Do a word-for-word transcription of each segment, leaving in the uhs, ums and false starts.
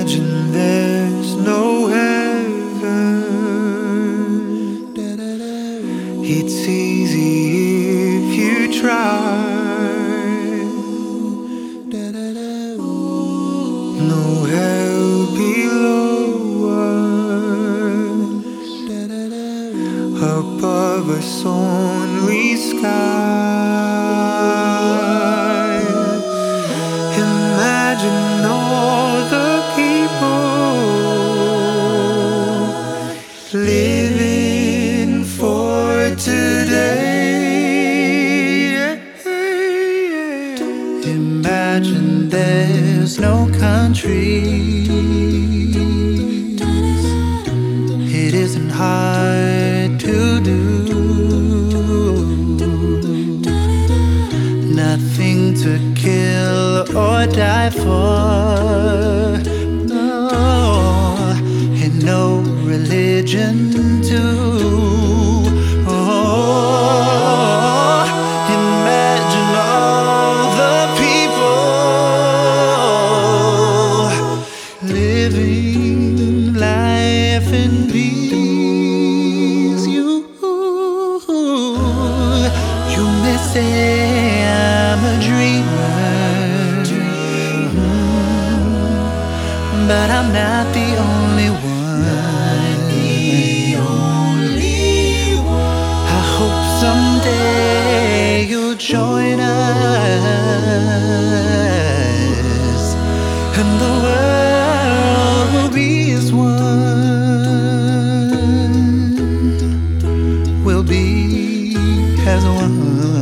Imagine there's no heaven. It's easy if you try. No hell below us, above us only sky. Imagine all the people living for today. Imagine there's no country. It isn't hard to do. Nothing to kill or die for. No, and no religion too. Oh, imagine all the people living life in peace. You, you may say I'm a dreamer, but I'm not the only one. I hope someday you'll join us, and the world will be as one. We'll be as one.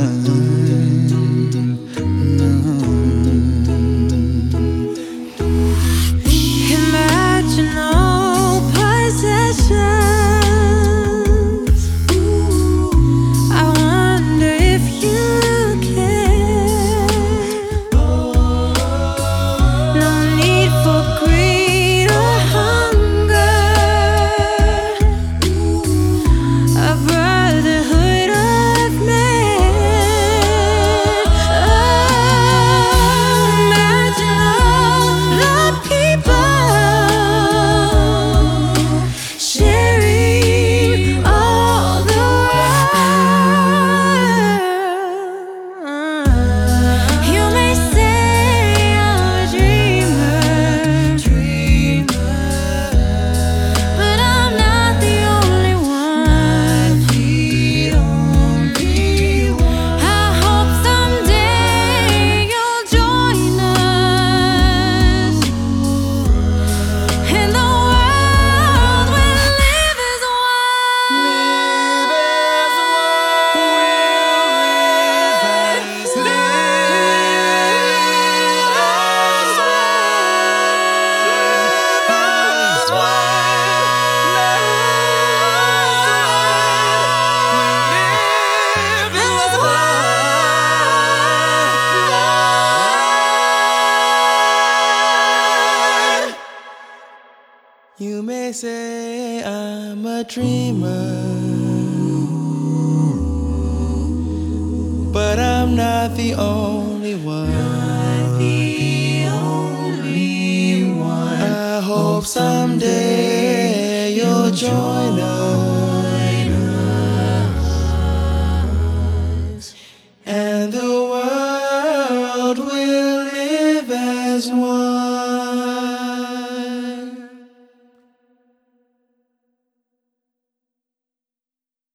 You may say I'm a dreamer, but I'm not the only one. Not the only one. I hope someday you'll join us.